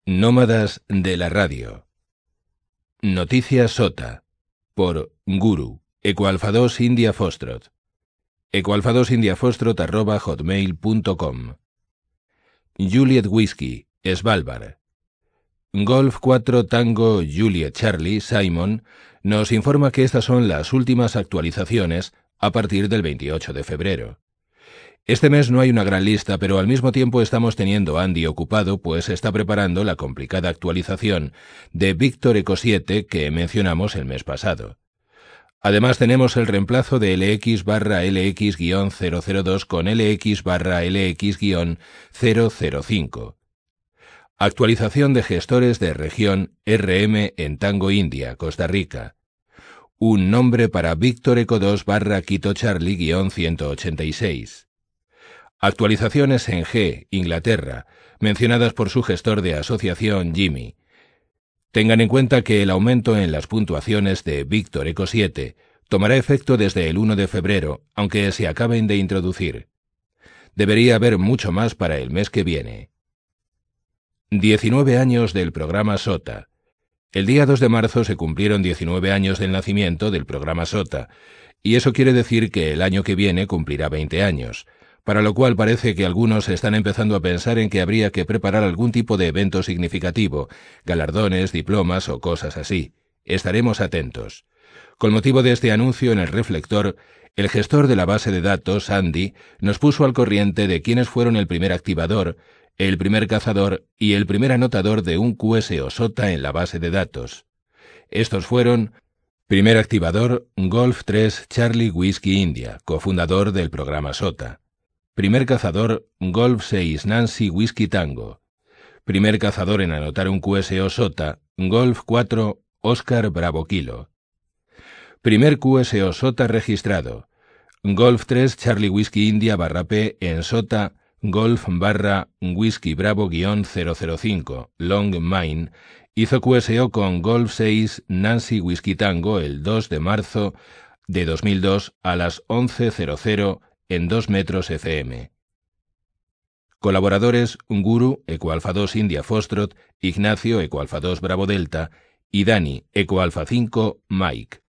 Nómadas de la radio. Noticias SOTA. Por Guru. Ecoalfa 2 India Foxtrot. ecoalfa2indiafoxtrot@hotmail.com. Juliet Whiskey, Svalbard. Golf 4 Tango Juliet Charlie Simon nos informa que estas son las últimas actualizaciones a partir del 28 de febrero. Este mes no hay una gran lista, pero al mismo tiempo estamos teniendo a Andy ocupado, pues está preparando la complicada actualización de Victor Eco 7 que mencionamos el mes pasado. Además tenemos el reemplazo de LX/LX-002 con LX/LX-005. Actualización de gestores de región RM en Tango India, Costa Rica. Un nombre para Victor Eco 2/Quito Charlie-186. Actualizaciones en G, Inglaterra, mencionadas por su gestor de asociación Jimmy. Tengan en cuenta que el aumento en las puntuaciones de Victor Eco 7 tomará efecto desde el 1 de febrero, aunque se acaben de introducir. Debería haber mucho más para el mes que viene. 19 años del programa SOTA. El día 2 de marzo se cumplieron 19 años del nacimiento del programa SOTA, y eso quiere decir que el año que viene cumplirá 20 años, para lo cual parece que algunos están empezando a pensar en que habría que preparar algún tipo de evento significativo, galardones, diplomas o cosas así. Estaremos atentos. Con motivo de este anuncio en el reflector, el gestor de la base de datos, Andy, nos puso al corriente de quiénes fueron el primer activador, el primer cazador y el primer anotador de un QSO SOTA en la base de datos. Estos fueron: primer activador, Golf 3 Charlie Whiskey India, cofundador del programa SOTA. Primer cazador, Golf 6 Nancy Whiskey Tango. Primer cazador en anotar un QSO SOTA, Golf 4 Oscar Bravo Kilo. Primer QSO SOTA registrado, Golf 3 Charlie Whiskey India /P en SOTA Golf/Whiskey Bravo-005 Long Mine, hizo QSO con Golf 6 Nancy Whiskey Tango el 2 de marzo de 2002 a las 11:00 en 2 metros FM. Colaboradores: Guru, Ecoalfa 2 India Foxtrot, Ignacio, Ecoalfa 2 Bravo Delta, y Dani, Ecoalfa 5 Mike.